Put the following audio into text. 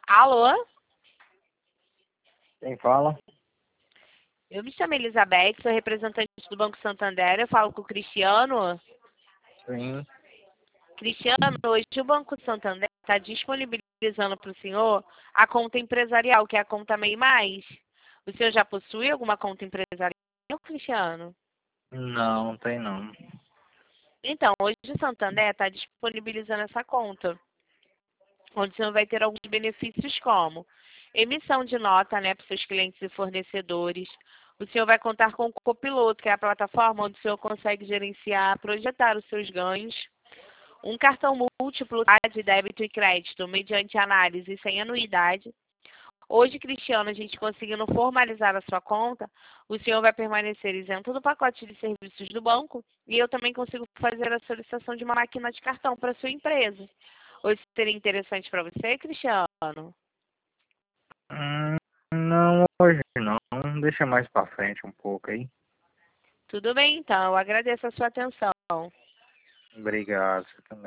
Alô? Quem fala? Eu me chamo Elizabeth, sou representante do Banco Santander. Eu falo com o Cristiano. Sim. Cristiano, hoje o Banco Santander está disponibilizando para o senhor a conta empresarial, que é a conta MEI Mais. O senhor já possui alguma conta empresarial, Cristiano? Não, tem não. Então, hoje o Santander está disponibilizando essa conta, onde o senhor vai ter alguns benefícios como emissão de nota, né, para os seus clientes e fornecedores. O senhor vai contar com o Copiloto, que é a plataforma onde o senhor consegue gerenciar, projetar os seus ganhos. Um cartão múltiplo, tá, de débito e crédito, mediante análise sem anuidade. Hoje, Cristiano, a gente conseguindo formalizar a sua conta, o senhor vai permanecer isento do pacote de serviços do banco e eu também consigo fazer a solicitação de uma máquina de cartão para a sua empresa. Hoje seria interessante para você, Cristiano? Não, hoje não. Deixa mais pra frente um pouco aí. Tudo bem, então. Eu agradeço a sua atenção. Obrigado, você também.